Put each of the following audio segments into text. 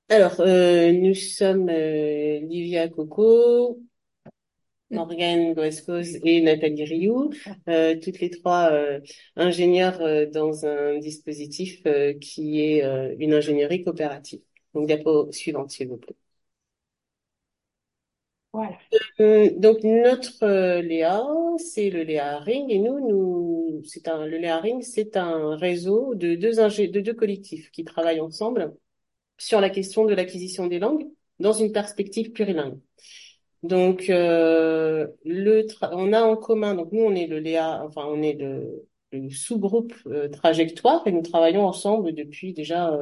Alors, nous sommes Livia Coco, Morgane Goescos et Nathalie Rioux, toutes les trois ingénieures dans un dispositif qui est une ingénierie coopérative. Donc, diapo suivante, s'il vous plaît. Voilà. Donc, notre Léa, c'est le Léa Ring, et le Léa Ring, c'est un réseau de deux collectifs qui travaillent ensemble sur la question de l'acquisition des langues dans une perspective plurilingue. Donc, on a en commun, donc nous, on est le Léa, enfin, on est le sous-groupe Trajectoire et nous travaillons ensemble depuis déjà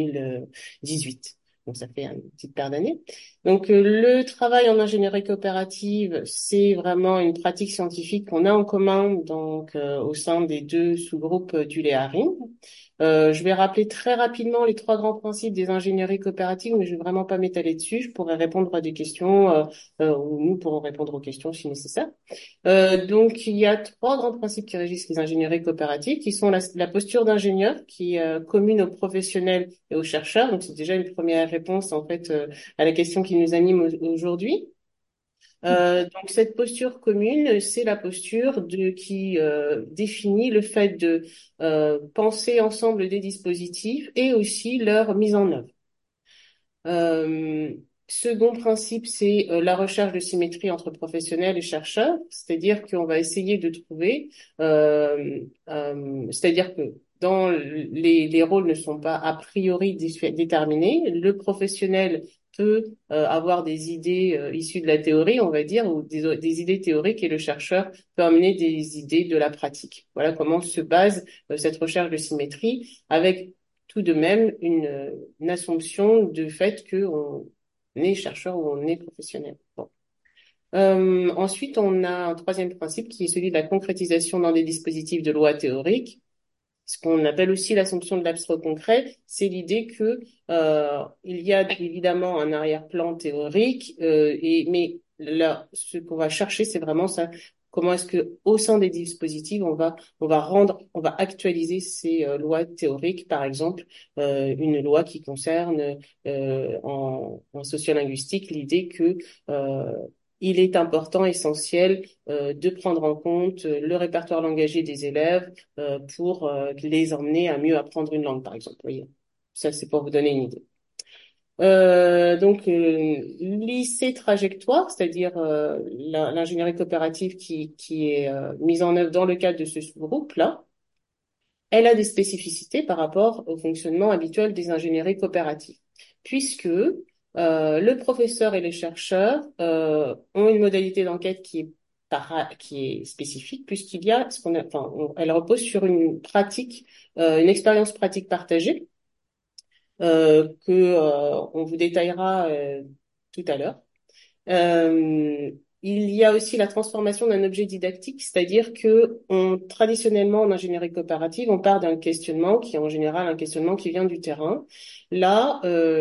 2018. Donc, ça fait une petite paire d'années. Donc, le travail en ingénierie coopérative, c'est vraiment une pratique scientifique qu'on a en commun, donc, au sein des deux sous-groupes du Léa Ring. Je vais rappeler très rapidement les trois grands principes des ingénieries coopératives, mais je vais vraiment pas m'étaler dessus. Je pourrais répondre à des questions. Où nous pourrons répondre aux questions si nécessaire. Donc, il y a trois grands principes qui régissent les ingénieries coopératives, qui sont la posture d'ingénieur, qui est commune aux professionnels et aux chercheurs. Donc, c'est déjà une première réponse, en fait, à la question qui nous anime aujourd'hui. Donc, cette posture commune, c'est la posture qui définit le fait de penser ensemble des dispositifs et aussi leur mise en œuvre. Euh, Second principe, c'est la recherche de symétrie entre professionnels et chercheurs, c'est-à-dire qu'on va essayer de trouver, c'est-à-dire que les rôles ne sont pas a priori déterminés, le professionnel peut avoir des idées issues de la théorie, on va dire, ou des idées théoriques, et le chercheur peut amener des idées de la pratique. Voilà comment se base cette recherche de symétrie, avec tout de même une assumption de fait qu'on est chercheur ou on est professionnel. Bon. Ensuite, on a un troisième principe qui est celui de la concrétisation dans des dispositifs de loi théoriques. Ce qu'on appelle aussi l'assumption de l'abstrait concret, c'est l'idée que il y a évidemment un arrière-plan théorique, mais là, ce qu'on va chercher, c'est vraiment ça. Comment est-ce que, au sein des dispositifs, on va actualiser ces lois théoriques, par exemple, une loi qui concerne en sociolinguistique l'idée que euh, il est important, essentiel, de prendre en compte le répertoire langagier des élèves pour les emmener à mieux apprendre une langue, par exemple. Vous voyez. Ça, c'est pour vous donner une idée. Donc, lycée trajectoire, c'est-à-dire l'ingénierie coopérative qui est mise en œuvre dans le cadre de ce sous-groupe-là, elle a des spécificités par rapport au fonctionnement habituel des ingénieries coopératives, puisque le professeur et les chercheurs ont une modalité d'enquête qui est spécifique, puisqu'il y a ce qu'on a, enfin, elle repose sur une pratique, une expérience pratique partagée que on vous détaillera tout à l'heure. Euh, il y a aussi la transformation d'un objet didactique, c'est-à-dire que traditionnellement en ingénierie coopérative, on part d'un questionnement qui est en général un questionnement qui vient du terrain. Là,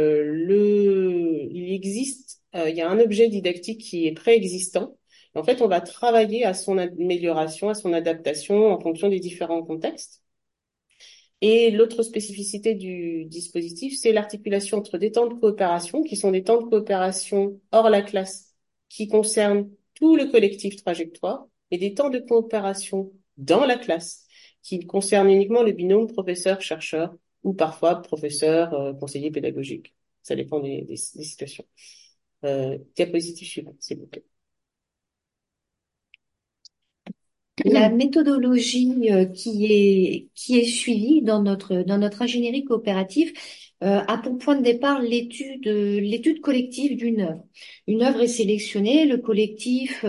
il y a un objet didactique qui est préexistant. En fait, on va travailler à son amélioration, à son adaptation en fonction des différents contextes. Et l'autre spécificité du dispositif, c'est l'articulation entre des temps de coopération, qui sont des temps de coopération hors la classe, qui concernent tout le collectif trajectoire, et des temps de coopération dans la classe, qui concernent uniquement le binôme professeur-chercheur, ou parfois professeur-conseiller pédagogique. Ça dépend des situations. Diapositive suivante, s'il vous plaît. La méthodologie qui est suivie dans notre ingénierie coopérative a pour point de départ l'étude collective d'une œuvre. Une œuvre est sélectionnée, le collectif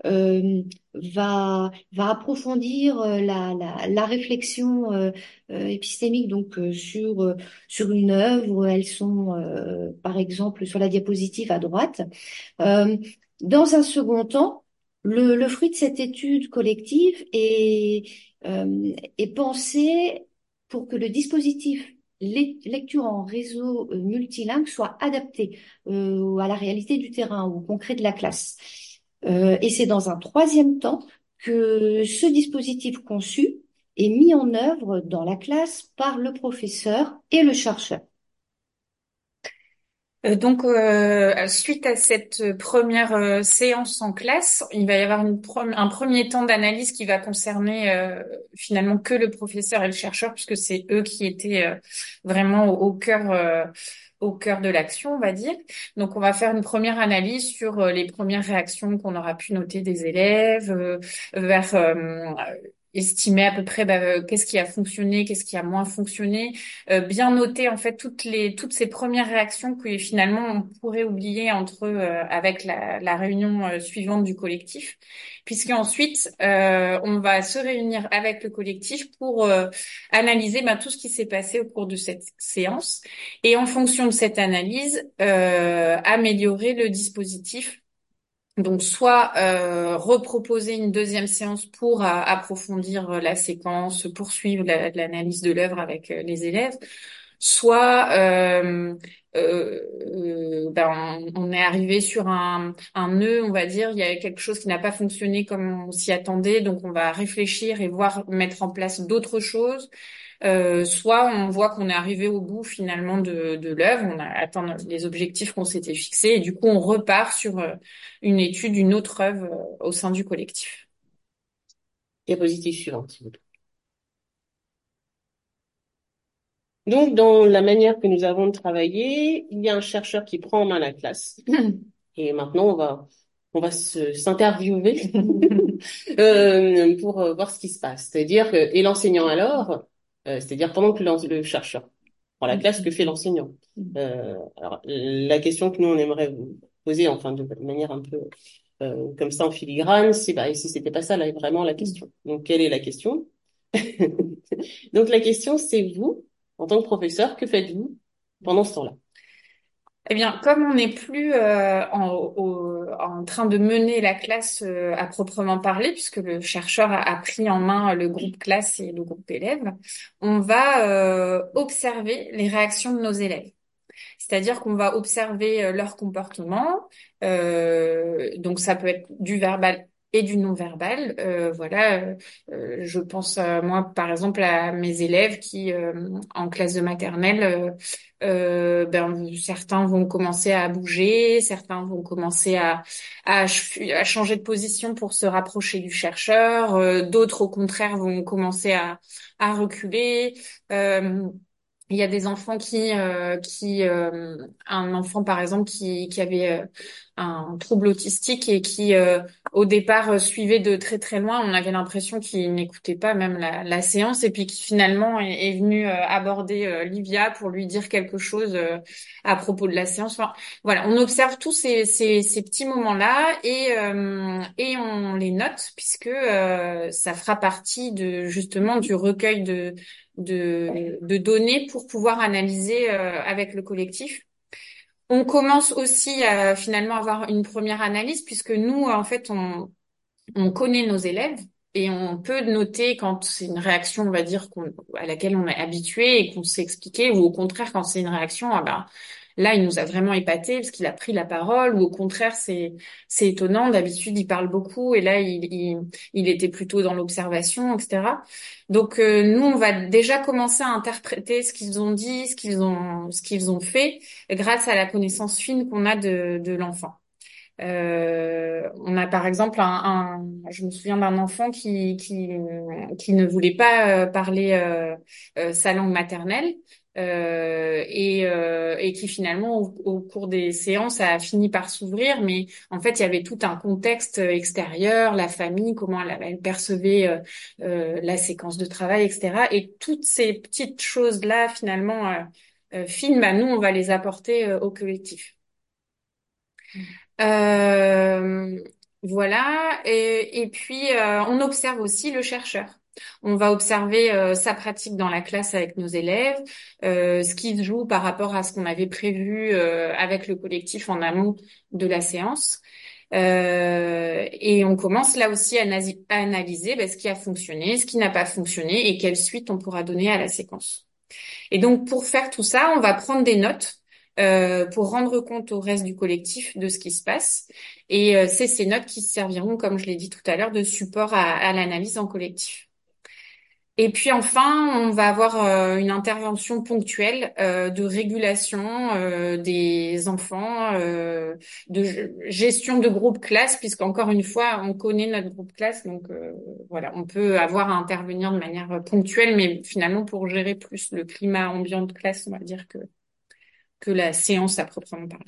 va approfondir la réflexion épistémique sur une œuvre. Elles sont par exemple sur la diapositive à droite. Euh, dans un second temps, le fruit de cette étude collective est pensé pour que le dispositif lecture en réseau multilingue soit adapté à la réalité du terrain, au concret de la classe. Et c'est dans un troisième temps que ce dispositif conçu est mis en œuvre dans la classe par le professeur et le chercheur. Suite à cette première séance en classe, il va y avoir un premier temps d'analyse qui va concerner finalement que le professeur et le chercheur, puisque c'est eux qui étaient vraiment au cœur de l'action, on va dire. Donc, on va faire une première analyse sur les premières réactions qu'on aura pu noter des élèves, vers estimer à peu près qu'est-ce qui a fonctionné, qu'est-ce qui a moins fonctionné, bien noter en fait toutes ces premières réactions que finalement on pourrait oublier avec la réunion suivante du collectif, puisque ensuite on va se réunir avec le collectif pour analyser tout ce qui s'est passé au cours de cette séance et en fonction de cette analyse améliorer le dispositif. Donc, soit reproposer une deuxième séance pour approfondir la séquence, poursuivre l'analyse de l'œuvre avec les élèves, soit on est arrivé sur un nœud, on va dire, il y a quelque chose qui n'a pas fonctionné comme on s'y attendait, donc on va réfléchir et voir mettre en place d'autres choses. Soit on voit qu'on est arrivé au bout finalement de l'œuvre, on a atteint les objectifs qu'on s'était fixés et du coup on repart sur une étude d'une autre œuvre au sein du collectif. Diapositive suivante, s'il vous plaît. Donc, dans la manière que nous avons de travailler, il y a un chercheur qui prend en main la classe. Et maintenant, s'interviewer pour voir ce qui se passe. C'est-à-dire et l'enseignant alors, c'est-à-dire pendant que le chercheur prend la classe, que fait l'enseignant? Alors, la question que nous, on aimerait vous poser, enfin, de manière un peu comme ça en filigrane, c'est bah, et si c'était pas ça, là, vraiment la question. Donc, quelle est la question? Donc, la question, c'est vous, en tant que professeur, que faites-vous pendant ce temps-là? Eh bien, comme on n'est plus en train de mener la classe à proprement parler, puisque le chercheur a pris en main le groupe classe et le groupe élève, on va observer les réactions de nos élèves. C'est-à-dire qu'on va observer leur comportement. Donc ça peut être du verbal et du non-verbal. Je pense moi par exemple à mes élèves qui en classe de maternelle, certains vont commencer à bouger, certains vont commencer à changer de position pour se rapprocher du chercheur, d'autres au contraire vont commencer à reculer. Euh, il y a des enfants un enfant par exemple qui avait un trouble autistique et qui au départ suivait de très très loin. On avait l'impression qu'il n'écoutait pas même la séance et puis qui finalement est venu aborder Livia pour lui dire quelque chose à propos de la séance. Enfin, voilà, on observe tous ces petits moments-là et on les note puisque ça fera partie de justement du recueil de données pour pouvoir analyser avec le collectif. On commence aussi à finalement avoir une première analyse puisque nous, en fait, on connaît nos élèves et on peut noter quand c'est une réaction, on va dire, à laquelle on est habitué et qu'on sait expliquer, ou au contraire quand c'est une réaction, ah ben, là, il nous a vraiment épaté parce qu'il a pris la parole, ou au contraire, c'est étonnant. D'habitude, il parle beaucoup et là, il était plutôt dans l'observation, etc. Donc, nous, on va déjà commencer à interpréter ce qu'ils ont dit, ce qu'ils ont fait, grâce à la connaissance fine qu'on a de l'enfant. On a par exemple je me souviens d'un enfant qui ne voulait pas parler sa langue maternelle et qui finalement au cours des séances a fini par s'ouvrir, mais en fait il y avait tout un contexte extérieur, la famille, comment elle percevait la séquence de travail, etc. Et toutes ces petites choses-là finalement fines, nous on va les apporter au collectif. Euh, voilà. Et puis, on observe aussi le chercheur. On va observer sa pratique dans la classe avec nos élèves, ce qui se joue par rapport à ce qu'on avait prévu avec le collectif en amont de la séance. Et on commence là aussi à analyser ce qui a fonctionné, ce qui n'a pas fonctionné et quelle suite on pourra donner à la séquence. Et donc, pour faire tout ça, on va prendre des notes pour rendre compte au reste du collectif de ce qui se passe. Et c'est ces notes qui serviront, comme je l'ai dit tout à l'heure, de support à l'analyse en collectif. Et puis enfin, on va avoir une intervention ponctuelle de régulation des enfants, gestion de groupe classe, puisqu'encore une fois, on connaît notre groupe classe, donc voilà, on peut avoir à intervenir de manière ponctuelle, mais finalement pour gérer plus le climat ambiant de classe, on va dire que la séance à proprement parler.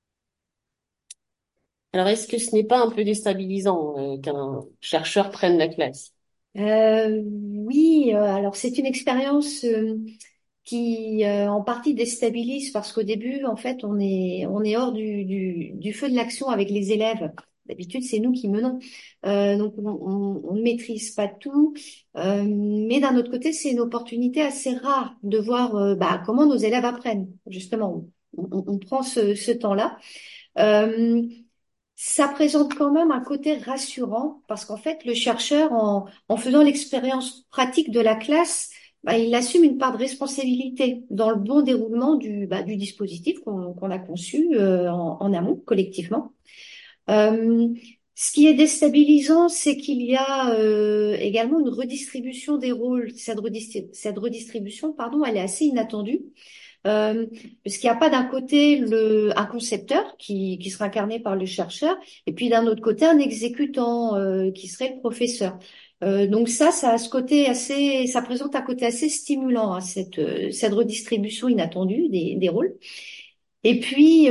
Alors, est-ce que ce n'est pas un peu déstabilisant qu'un chercheur prenne la classe? Oui, alors c'est une expérience qui en partie déstabilise parce qu'au début, en fait, on est hors du feu de l'action avec les élèves. D'habitude, c'est nous qui menons. Donc, on ne maîtrise pas tout. Mais d'un autre côté, c'est une opportunité assez rare de voir comment nos élèves apprennent. Justement, on prend ce temps-là. Euh, Ça présente quand même un côté rassurant parce qu'en fait, le chercheur, en faisant l'expérience pratique de la classe, il assume une part de responsabilité dans le bon déroulement du dispositif qu'on a conçu en amont, collectivement. Euh, Ce qui est déstabilisant, c'est qu'il y a également une redistribution des rôles. Cette redistribution, pardon, elle est assez inattendue. Euh, Parce qu'il n'y a pas d'un côté un concepteur qui sera incarné par le chercheur, et puis d'un autre côté un exécutant qui serait le professeur. Donc ça a ce côté assez, ça présente un côté assez stimulant, hein, cette redistribution inattendue des rôles. Et puis,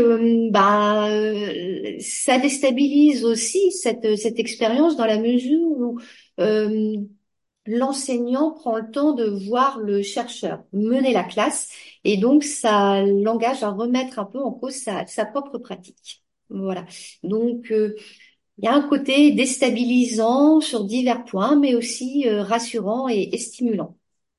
ça déstabilise aussi cette expérience dans la mesure où euh, l'enseignant prend le temps de voir le chercheur mener la classe et donc ça l'engage à remettre un peu en cause sa propre pratique. Voilà. Donc, il y a un côté déstabilisant sur divers points, mais aussi rassurant et stimulant.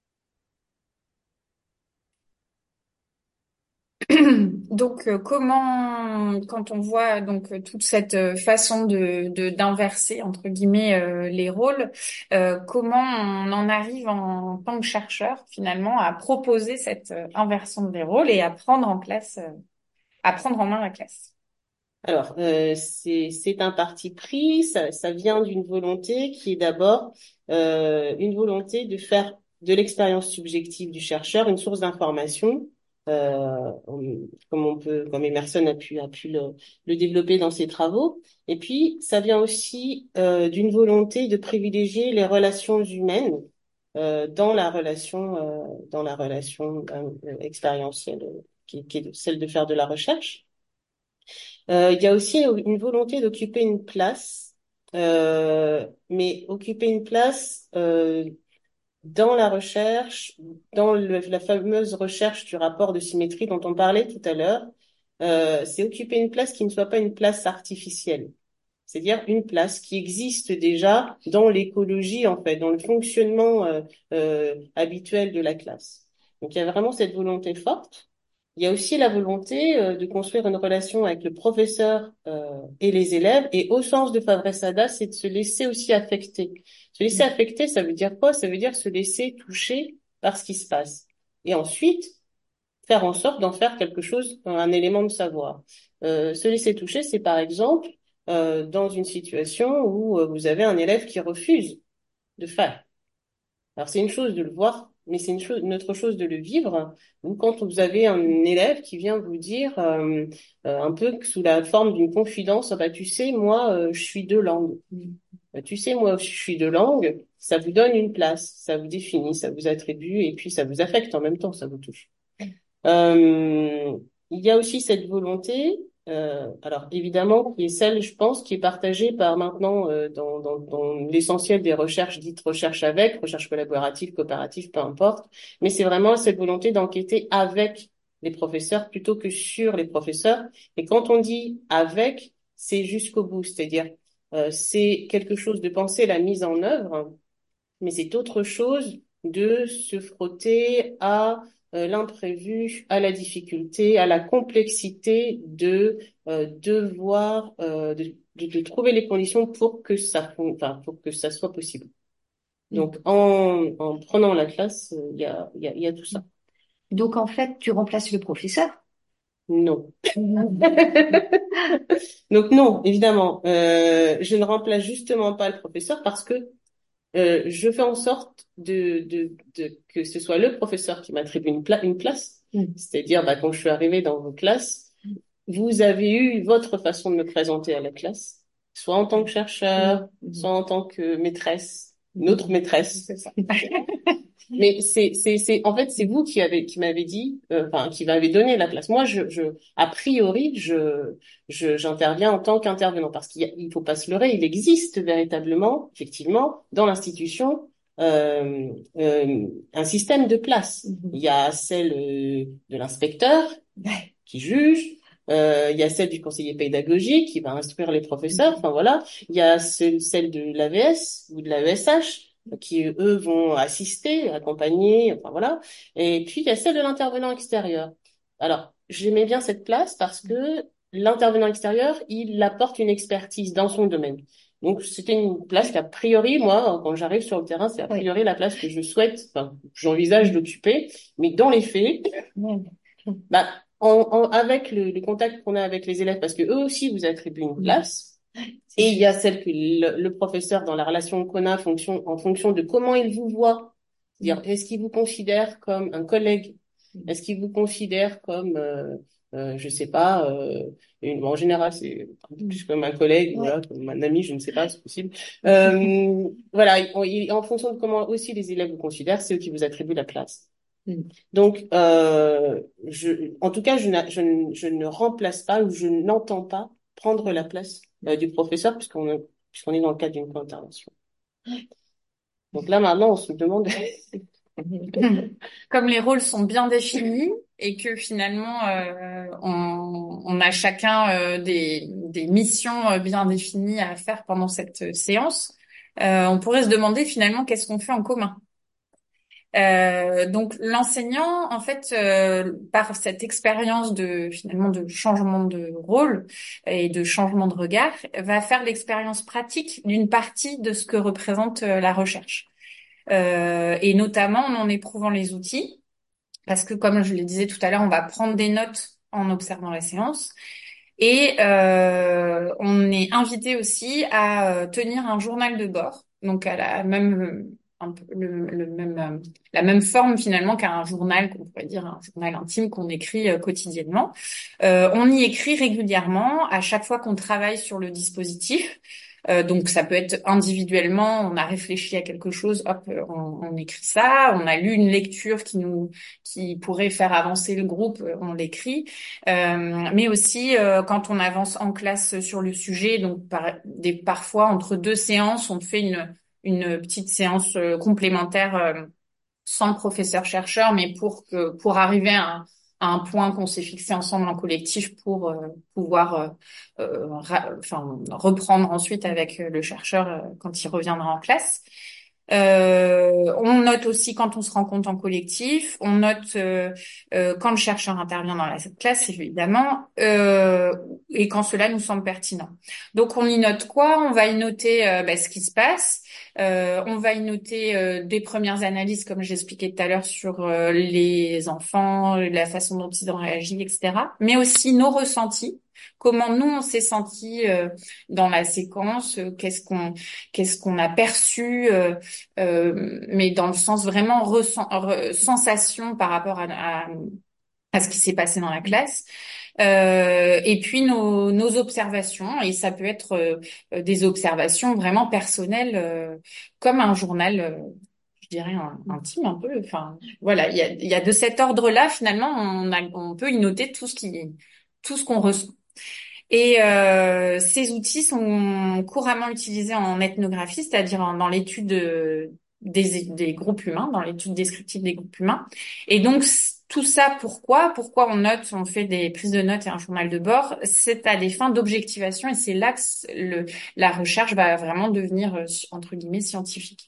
Donc, comment, quand on voit donc toute cette façon d'inverser entre guillemets les rôles, comment on en arrive en tant que chercheur finalement à proposer cette inversion des rôles et à prendre en classe, à prendre en main la classe. Alors, c'est un parti pris, ça vient d'une volonté qui est d'abord une volonté de faire de l'expérience subjective du chercheur une source d'information, comme Emerson a pu le développer dans ses travaux. Et puis, ça vient aussi d'une volonté de privilégier les relations humaines dans la relation expérientielle qui est celle de faire de la recherche. Il y a aussi une volonté d'occuper une place, mais occuper une place dans la recherche, dans la fameuse recherche du rapport de symétrie dont on parlait tout à l'heure. C'est occuper une place qui ne soit pas une place artificielle, c'est-à-dire une place qui existe déjà dans l'écologie, en fait, dans le fonctionnement habituel de la classe. Donc il y a vraiment cette volonté forte. Il y a aussi la volonté de construire une relation avec le professeur et les élèves. Et au sens de Fabre-Sada, c'est de se laisser aussi affecter. Se laisser affecter, ça veut dire quoi? Ça veut dire se laisser toucher par ce qui se passe. Et ensuite, faire en sorte d'en faire quelque chose, un élément de savoir. Se laisser toucher, c'est par exemple dans une situation où vous avez un élève qui refuse de faire. Alors c'est une chose de le voir, mais c'est une autre chose de le vivre. Ou quand vous avez un élève qui vient vous dire un peu sous la forme d'une confidence, ah bah tu sais moi je suis de langue. Bah, tu sais moi je suis de langue, ça vous donne une place, ça vous définit, ça vous attribue et puis ça vous affecte en même temps, ça vous touche. Il y a aussi cette volonté, alors évidemment, qui est celle, je pense, qui est partagée par maintenant dans l'essentiel des recherches dites recherche collaborative, coopérative, peu importe, mais c'est vraiment cette volonté d'enquêter avec les professeurs plutôt que sur les professeurs. Et quand on dit avec, c'est jusqu'au bout, c'est-à-dire c'est quelque chose de penser la mise en œuvre, mais c'est autre chose de se frotter à l'imprévu, à la difficulté, à la complexité de devoir de trouver les conditions pour que enfin pour que ça soit possible. Donc en prenant la classe, il y a tout ça. Donc en fait, tu remplaces le professeur. Non. Donc non, évidemment, je ne remplace justement pas le professeur parce que Je fais en sorte que ce soit le professeur qui m'attribue une place. C'est-à-dire, quand je suis arrivée dans vos classes, vous avez eu votre façon de me présenter à la classe, soit en tant que chercheur, soit en tant que maîtresse, notre maîtresse. C'est ça. Mais en fait, c'est vous qui m'avez dit, enfin, qui m'avez donné la place. Moi, a priori, j'interviens en tant qu'intervenant parce il faut pas se leurrer, il existe véritablement, effectivement, dans l'institution, un système de places. Il y a celle de l'inspecteur qui juge. Il y a celle du conseiller pédagogique qui va instruire les professeurs. Enfin voilà. Il y a celle de l'AVS ou de la ESH qui eux vont assister, accompagner, enfin voilà. Et puis il y a celle de l'intervenant extérieur. Alors, j'aimais bien cette place parce que l'intervenant extérieur, il apporte une expertise dans son domaine. Donc c'était une place qu'a priori, moi, quand j'arrive sur le terrain, c'est a priori la place que je souhaite, enfin, j'envisage d'occuper, mais dans les faits, bah, avec le contact qu'on a avec les élèves, parce que eux aussi vous attribuent une place, et il y a celle que le professeur, dans la relation qu'on a, en fonction de comment il vous voit, c'est-à-dire, est-ce qu'il vous considère comme un collègue? Est-ce qu'il vous considère comme, je sais pas, en général, c'est plus comme un collègue, voilà, comme un ami, je ne sais pas, c'est possible. Voilà, en fonction de comment aussi les élèves vous considèrent, c'est eux qui vous attribuent la place. Donc, en tout cas, je ne remplace pas ou je n'entends pas prendre la place du professeur puisqu'on est dans le cadre d'une co-intervention. Donc là, maintenant, on se demande. Comme les rôles sont bien définis et que finalement on a chacun des missions bien définies à faire pendant cette séance, on pourrait se demander finalement qu'est-ce qu'on fait en commun. Donc l'enseignant, en fait, par cette expérience de finalement de changement de rôle et de changement de regard, va faire l'expérience pratique d'une partie de ce que représente la recherche. Et notamment en éprouvant les outils, parce que comme je le disais tout à l'heure, on va prendre des notes en observant la séance. Et on est invité aussi à tenir un journal de bord, donc à la même un peu le même la même forme finalement qu'un journal, qu'on pourrait dire un journal intime qu'on écrit quotidiennement. On y écrit régulièrement à chaque fois qu'on travaille sur le dispositif. Donc ça peut être individuellement, on a réfléchi à quelque chose, hop, on écrit ça. On a lu une lecture qui pourrait faire avancer le groupe, on l'écrit. Mais aussi quand on avance en classe sur le sujet, donc parfois entre deux séances, on fait une petite séance complémentaire sans le professeur chercheur, mais pour arriver à un point qu'on s'est fixé ensemble en collectif pour pouvoir enfin reprendre ensuite avec le chercheur quand il reviendra en classe. On note aussi quand on se rencontre en collectif, on note quand le chercheur intervient dans la classe, évidemment, et quand cela nous semble pertinent. Donc on y note quoi? On va y noter ce qui se passe. On va y noter des premières analyses, comme j'expliquais tout à l'heure, sur les enfants, la façon dont ils ont réagi, etc. Mais aussi nos ressentis. Comment nous on s'est sentis dans la séquence, qu'est-ce qu'on a perçu, mais dans le sens vraiment sensation par rapport à ce qui s'est passé dans la classe. Et puis nos observations, et ça peut être des observations vraiment personnelles, comme un journal, je dirais intime un peu. Enfin, voilà, il y a de cet ordre-là finalement, on peut y noter tout ce qu'on ressent. Et ces outils sont couramment utilisés en ethnographie, c'est-à-dire dans l'étude des groupes humains, dans l'étude descriptive des groupes humains. Et donc tout ça, pourquoi on note, on fait des prises de notes et un journal de bord, c'est à des fins d'objectivation et c'est là que la recherche va vraiment devenir entre guillemets scientifique.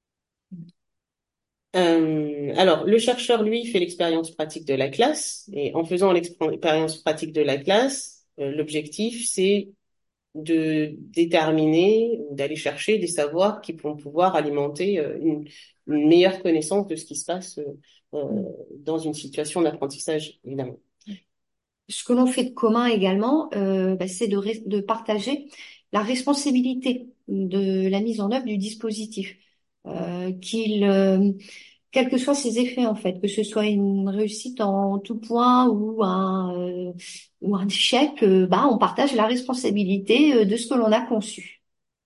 Alors, le chercheur, lui, fait l'expérience pratique de la classe, et en faisant l'expérience pratique de la classe, l'objectif, c'est de déterminer, d'aller chercher des savoirs qui vont pouvoir alimenter une meilleure connaissance de ce qui se passe dans une situation d'apprentissage, évidemment. Ce que l'on fait de commun également, c'est de partager la responsabilité de la mise en œuvre du dispositif. qu'il quels que soient ses effets en fait, que ce soit une réussite en tout point ou un échec, bah on partage la responsabilité de ce que l'on a conçu.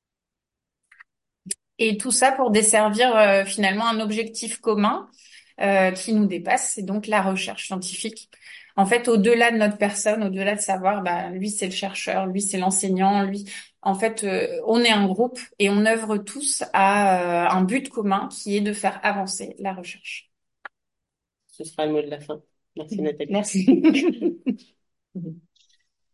Et tout ça pour desservir finalement un objectif commun qui nous dépasse, c'est donc la recherche scientifique. En fait, au-delà de notre personne, au-delà de savoir, bah, lui c'est le chercheur, lui c'est l'enseignant, lui, en fait, on est un groupe et on œuvre tous à un but commun qui est de faire avancer la recherche. Ce sera le mot de la fin. Merci Nathalie. Merci.